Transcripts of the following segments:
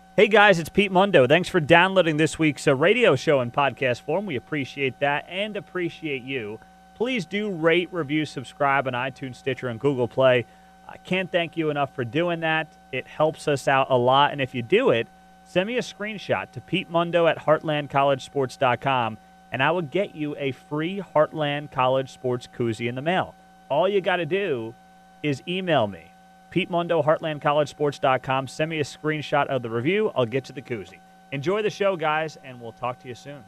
Hey guys, it's Pete Mundo. Thanks for downloading this week's radio show in podcast form. We appreciate that and appreciate you. Please do rate, review, subscribe on iTunes, Stitcher, and Google Play. I can't thank you enough for doing that. It helps us out a lot. And if you do it, send me a screenshot to PeteMundo@HeartlandCollegeSports.com, and I will get you a free Heartland College Sports koozie in the mail. All you got to do is email me. PeteMundo@HeartlandCollegeSports.com. Send me a screenshot of the review. I'll get you the koozie. Enjoy the show, guys, and we'll talk to you soon.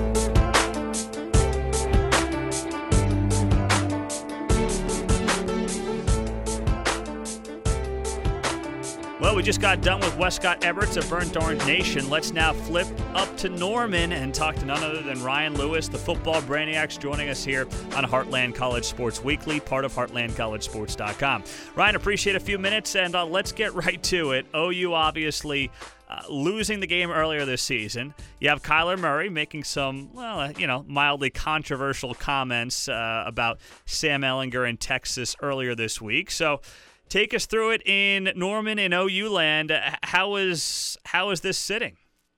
Well, we just got done with Westcott Eberts of Burnt Orange Nation. Let's now flip up to Norman and talk to none other than Ryan Lewis, the football brainiacs, joining us here on Heartland College Sports Weekly, part of HeartlandCollegeSports.com. Ryan, appreciate a few minutes, and let's get right to it. OU obviously losing the game earlier this season. You have Kyler Murray making some, mildly controversial comments about Sam Ehlinger in Texas earlier this week. So take us through it in Norman and OU land. How is this sitting?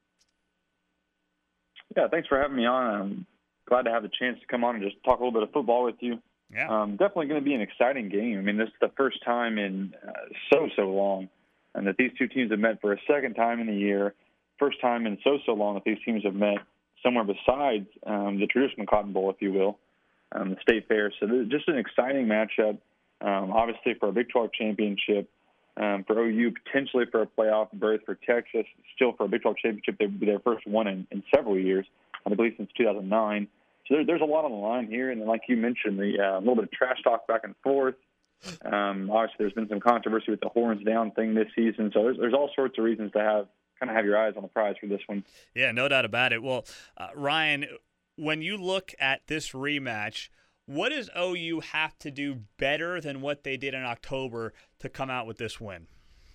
Yeah, thanks for having me on. I'm glad to have the chance to come on and just talk a little bit of football with you. Yeah. Definitely going to be an exciting game. I mean, this is the first time in so long, and that these two teams have met for a second time in the year. First time in so long that these teams have met somewhere besides the traditional Cotton Bowl, if you will, the State Fair. So this is just an exciting matchup. Obviously for a Big 12 championship, for OU potentially for a playoff berth, for Texas still for a Big 12 championship. They would be their first one in several years, I believe since 2009. So there's a lot on the line here, and like you mentioned, the little bit of trash talk back and forth. Obviously there's been some controversy with the horns down thing this season, so there's all sorts of reasons to have your eyes on the prize for this one. Yeah, no doubt about it. Well, Ryan, when you look at this rematch, what does OU have to do better than what they did in October to come out with this win?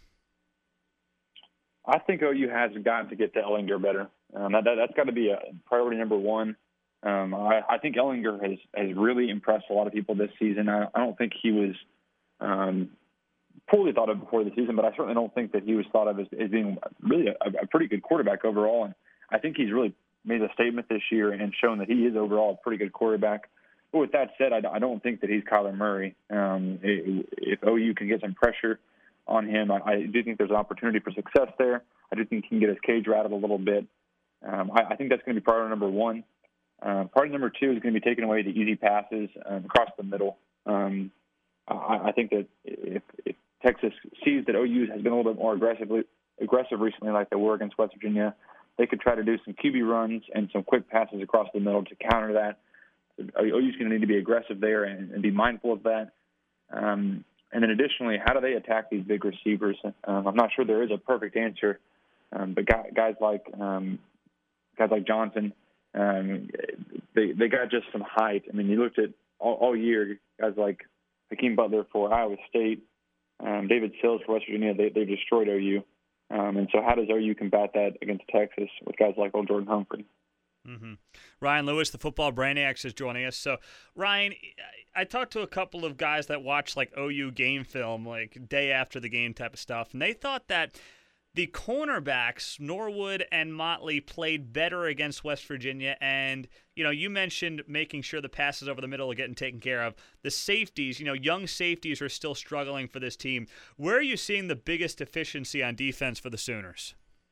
I think OU has got to get to Ehlinger better. That's got to be a priority number one. I think Ehlinger has really impressed a lot of people this season. I don't think he was poorly thought of before the season, but I certainly don't think that he was thought of as being really a pretty good quarterback overall. And I think he's really made a statement this year and shown that he is overall a pretty good quarterback. But with that said, I don't think that he's Kyler Murray. If OU can get some pressure on him, I do think there's an opportunity for success there. I do think he can get his cage rattled a little bit. I think that's going to be priority number one. Priority number two is going to be taking away the easy passes across the middle. I think that if Texas sees that OU has been a little bit more aggressive recently, like they were against West Virginia, they could try to do some QB runs and some quick passes across the middle to counter that. OU's going to need to be aggressive there and be mindful of that. And then additionally, how do they attack these big receivers? I'm not sure there is a perfect answer, but guys like Johnson, they got just some height. I mean, you looked at all year, guys like Hakeem Butler for Iowa State, David Sills for West Virginia, they've destroyed OU. And so how does OU combat that against Texas with guys like old Jordan Humphrey? Mm-hmm. Ryan Lewis, the football brainiacs, is joining us. So, Ryan, I talked to a couple of guys that watch like OU game film, like day after the game type of stuff, and they thought that the cornerbacks, Norwood and Motley, played better against West Virginia. And, you mentioned making sure the passes over the middle are getting taken care of. The safeties, young safeties are still struggling for this team. Where are you seeing the biggest deficiency on defense for the Sooners?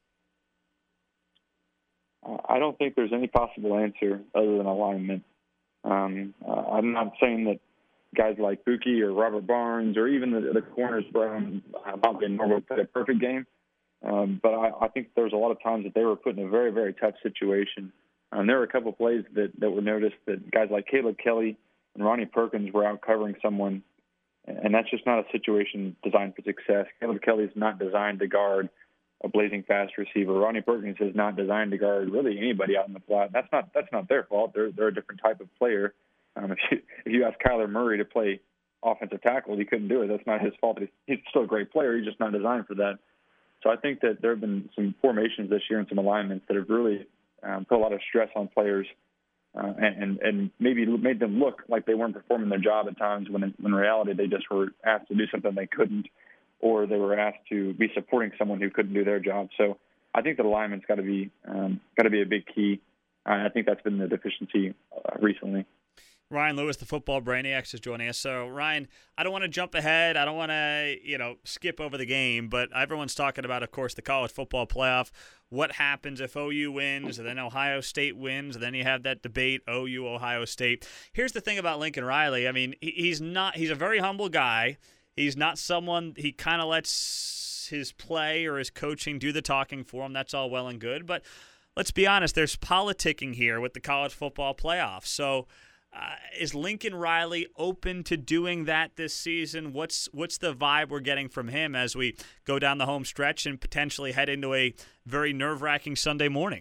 I don't think there's any possible answer other than alignment. I'm not saying that guys like Buki or Robert Barnes or even the corners, Brown, Motley, and Norwood played a perfect game. But I think there's a lot of times that they were put in a very, very tough situation. There were a couple of plays that were noticed that guys like Caleb Kelly and Ronnie Perkins were out covering someone, and that's just not a situation designed for success. Caleb Kelly is not designed to guard a blazing fast receiver. Ronnie Perkins is not designed to guard really anybody out in the flat. That's not their fault. They're a different type of player. If you ask Kyler Murray to play offensive tackle, he couldn't do it. That's not his fault. He's still a great player. He's just not designed for that. So I think that there have been some formations this year and some alignments that have really put a lot of stress on players and maybe made them look like they weren't performing their job at times when in reality they just were asked to do something they couldn't, or they were asked to be supporting someone who couldn't do their job. So I think the alignment's got to be a big key. I think that's been the deficiency recently. Ryan Lewis, the Football Brainiacs, is joining us. So, Ryan, I don't want to jump ahead. I don't want to, skip over the game, but everyone's talking about, of course, the college football playoff. What happens if OU wins, and then Ohio State wins, and then you have that debate, OU, Ohio State. Here's the thing about Lincoln Riley. I mean, he's a very humble guy. He's not someone, he kind of lets his play or his coaching do the talking for him. That's all well and good. But let's be honest, there's politicking here with the college football playoff. So, is Lincoln Riley open to doing that this season? What's the vibe we're getting from him as we go down the home stretch and potentially head into a very nerve-wracking Sunday morning?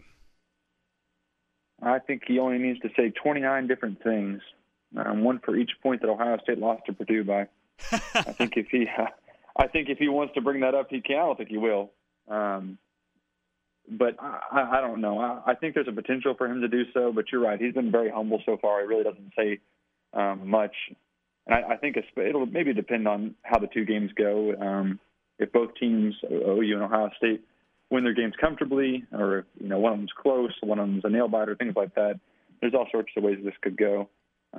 I think he only needs to say 29 different things, one for each point that Ohio State lost to Purdue by. I think if he wants to bring that up, he can. I don't think he will. But I don't know. I think there's a potential for him to do so, but you're right. He's been very humble so far. He really doesn't say much. And I think it'll maybe depend on how the two games go. If both teams, OU and Ohio State, win their games comfortably, or if, one of them's close, one of them's a nail-biter, things like that, there's all sorts of ways this could go.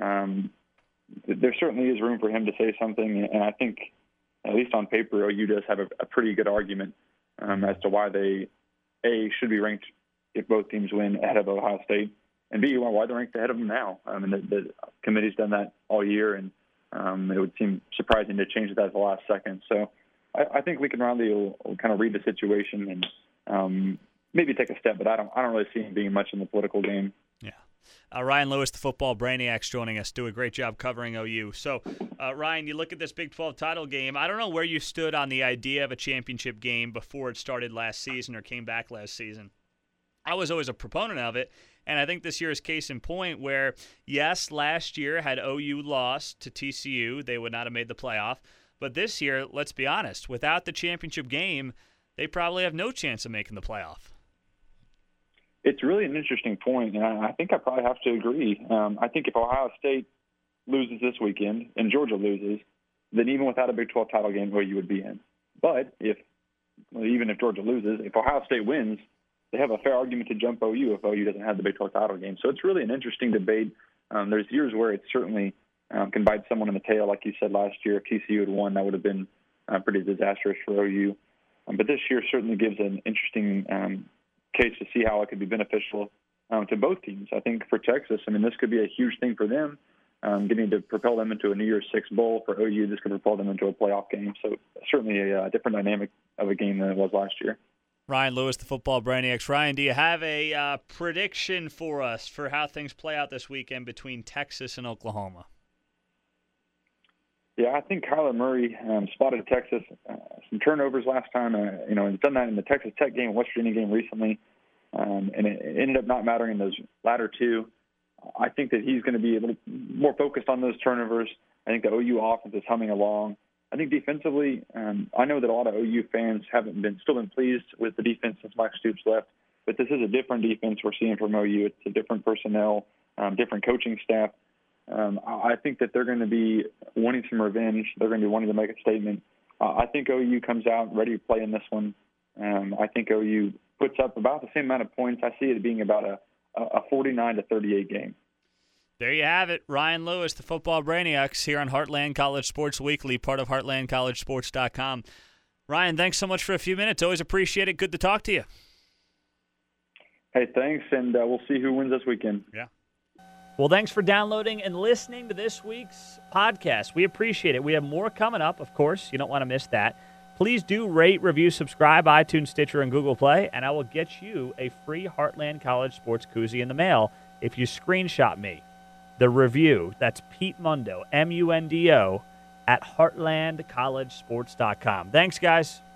There certainly is room for him to say something, and I think, at least on paper, OU does have a pretty good argument as to why they should be ranked, if both teams win, ahead of Ohio State, and B, why they're ranked ahead of them now. I mean, the committee's done that all year, and it would seem surprising to change that at the last second. So I think Lincoln Riley will kind of read the situation and maybe take a step, but I don't really see him being much in the political game. Yeah. Ryan Lewis, the Football Brainiacs, joining us. Do a great job covering OU. So, Ryan, you look at this Big 12 title game. I don't know where you stood on the idea of a championship game before it started last season or came back last season. I was always a proponent of it, and I think this year is case in point where, yes, last year had OU lost to TCU, they would not have made the playoff. But this year, let's be honest, without the championship game, they probably have no chance of making the playoff. It's really an interesting point, and I think I probably have to agree. I think if Ohio State loses this weekend and Georgia loses, then even without a Big 12 title game, OU would be in. But even if Georgia loses, if Ohio State wins, they have a fair argument to jump OU if OU doesn't have the Big 12 title game. So it's really an interesting debate. There's years where it certainly can bite someone in the tail, like you said last year. If TCU had won, that would have been pretty disastrous for OU. But this year certainly gives an interesting case to see how it could be beneficial to both teams. I think for Texas, this could be a huge thing for them, getting to propel them into a New Year's Six bowl. For OU, this could propel them into a playoff game. So certainly a different dynamic of a game than it was last year. Ryan Lewis, the Football Brainiacs. Ryan, do you have a prediction for us for how things play out this weekend between Texas and Oklahoma? Yeah, I think Kyler Murray spotted Texas some turnovers last time. He's done that in the Texas Tech game, West Virginia game recently, and it ended up not mattering in those latter two. I think that he's going to be a little more focused on those turnovers. I think the OU offense is humming along. I think defensively, I know that a lot of OU fans still been pleased with the defense since Mike Stoops left, but this is a different defense we're seeing from OU. It's a different personnel, different coaching staff. I think that they're going to be wanting some revenge. They're going to be wanting to make a statement. I think OU comes out ready to play in this one. I think OU puts up about the same amount of points. I see it being about a 49-38 game. There you have it. Ryan Lewis, the Football Brainiacs, here on Heartland College Sports Weekly, part of HeartlandCollegeSports.com. Ryan, thanks so much for a few minutes. Always appreciate it. Good to talk to you. Hey, thanks, and we'll see who wins this weekend. Yeah. Well, thanks for downloading and listening to this week's podcast. We appreciate it. We have more coming up, of course. You don't want to miss that. Please do rate, review, subscribe, iTunes, Stitcher, and Google Play, and I will get you a free Heartland College Sports koozie in the mail if you screenshot me the review. That's Pete Mundo, Mundo, at HeartlandCollegeSports.com. Thanks, guys.